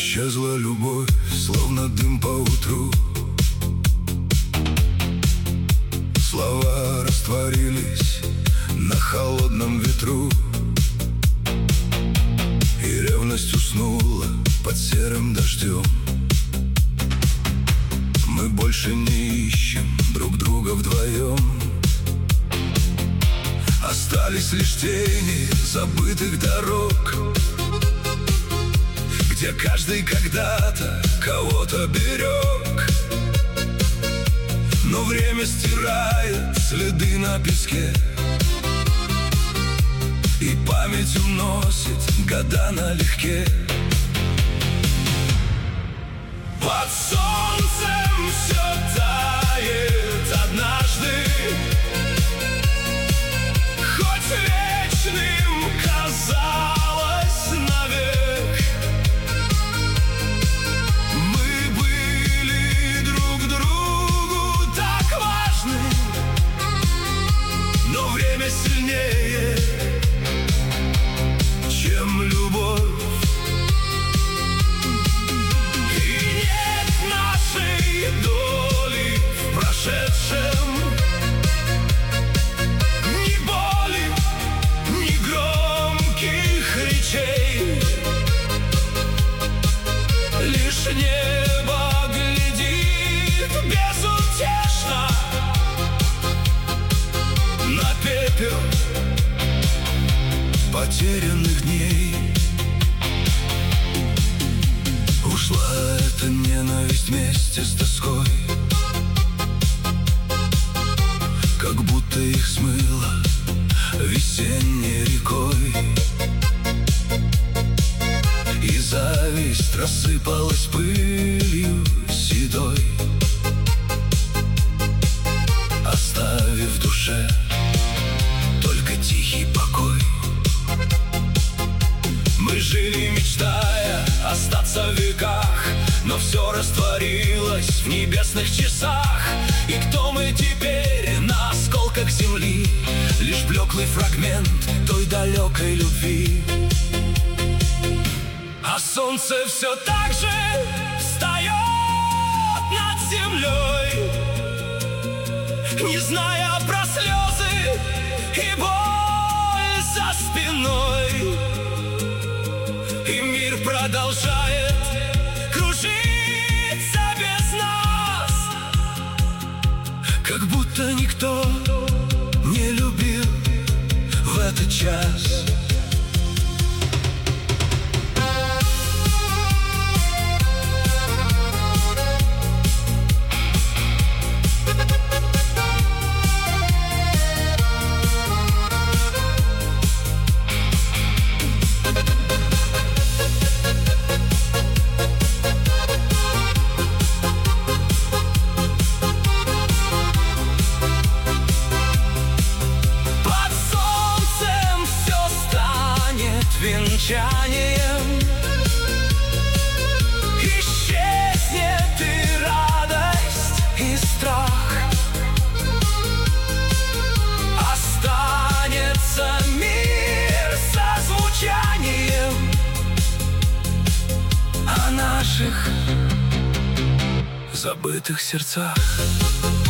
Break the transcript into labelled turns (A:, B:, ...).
A: Исчезла любовь, словно дым по утру. Слова растворились на холодном ветру, и ревность уснула под серым дождем. Мы больше не ищем друг друга вдвоем. Остались лишь тени забытых дорог, где каждый когда-то кого-то берег. Но время стирает следы на песке, и память уносит года налегке. Под солнцем все тает однажды, хоть вечным казалось навек. Мы были друг другу так важны, но время сильнее, чем любовь. И нет нашей доли в прошедшем, ни боли, ни громких речей. Лишь небо глядит безутешно на пепел потерянных дней. Ушла эта ненависть вместе с тоской, как будто их смыло весенней рекой, и зависть рассыпалась пылью седой, оставив в душе только тихий покой. Мы жили, мечтая остаться в веках, но все растворилось в небесных часах. И кто мы теперь на осколках земли? Лишь блеклый фрагмент той далекой любви. А солнце все так же встает над землей, не зная про слезы и боль за спиной. И мир продолжает кружиться без нас, как будто никто не любил в этот час. Венчанием исчезнет и радость, и страх. Останется мир со звучанием о наших забытых сердцах.